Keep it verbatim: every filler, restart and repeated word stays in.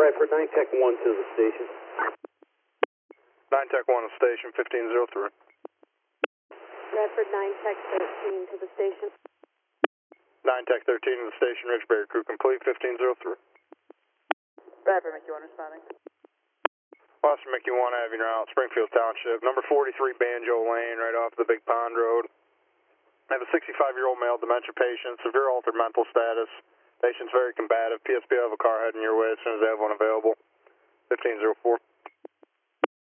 Bradford nine Tech one to the station. nine Tech one to the station, fifteen oh three. Bradford nine Tech thirteen to the station. nine Tech thirteen to the station, Ridgeberry crew complete, fifteen oh three. Bradford Mickey one responding. Boston Mickey one Avenue Route, Springfield Township, number forty-three Banjo Lane, right off the Big Pond Road. I have a sixty-five-year-old male dementia patient, severe altered mental status. Patient's very combative. P S P will have a car heading your way as soon as they have one available. fifteen oh four.